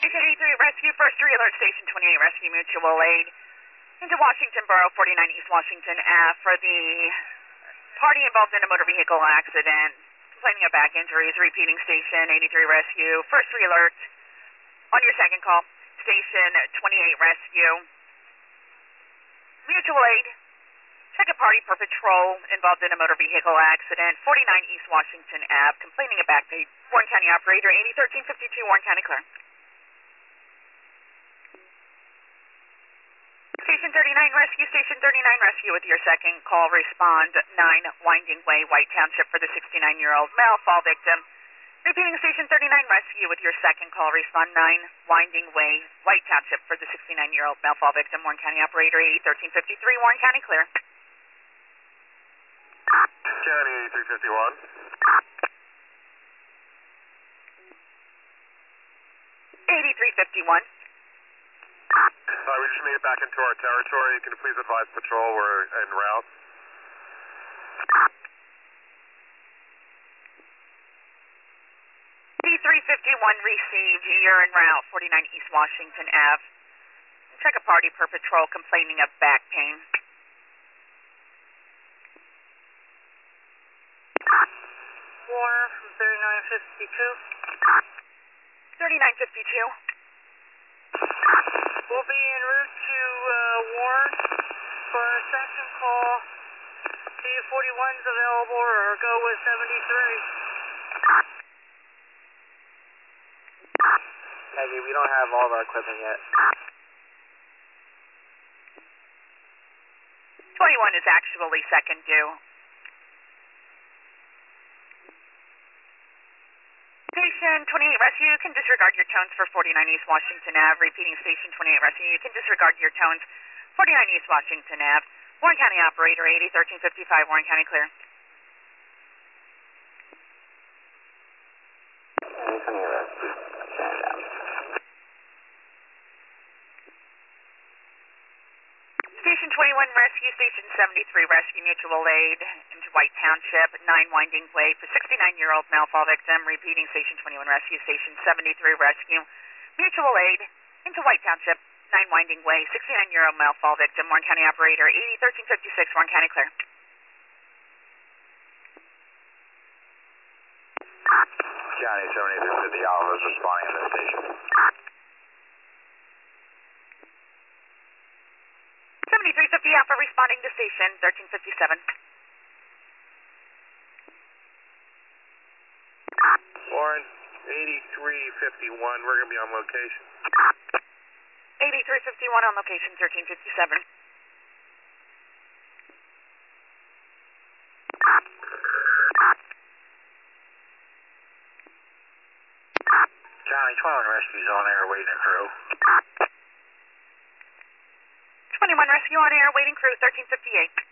Station 83 Rescue, first alert, Station 28 Rescue Mutual Aid into Washington Borough, 49 East Washington Ave for the party involved in a motor vehicle accident, complaining of back injuries. Repeating, Station 83 Rescue, first alert. On your second call, Station 28 Rescue, Mutual Aid, second party per patrol involved in a motor vehicle accident, 49 East Washington Ave, complaining of back pain. Warren County operator, 801352, Warren County clear. Station 39 Rescue, Station 39 Rescue with your second call, respond 9 Winding Way, White Township for the 69-year-old male fall victim. Repeating, Station 39 Rescue with your second call, respond 9 Winding Way, White Township for the 69-year-old male fall victim. Warren County operator, 801353, Warren County clear. County 8351. 8351. We just made it back into our territory. Can you please advise patrol we're en route? 8351 received. You're en route, 49 East Washington Ave. Check a party per patrol complaining of back pain. Warner from 3952. 3952. We'll be en route to Warren for our second call. See if 41's available or go with 73. Peggy, we don't have all of our equipment yet. 21 is actually second due. Station 28 Rescue, you can disregard your tones for 49 East Washington Ave. Repeating, Station 28 Rescue, you can disregard your tones, 49 East Washington Ave. Warren County operator, 801355, Warren County clear. Station 21 Rescue, Station 73 Rescue Mutual Aid into White Township, 9 Winding Way for 69-year-old male fall victim. Repeating, Station 21 Rescue, Station 73 Rescue Mutual Aid into White Township, 9 Winding Way, 69-year-old male fall victim. Warren County operator, 801356, Warren County clear. County 7350, Alpha is responding to the station. 7350 Alpha responding to station 1357. Warren, 8351, we're going to be on location. 8351 on location 1357. County 21 Rescue's on air waiting a crew. 21 Rescue on air, waiting crew 1358.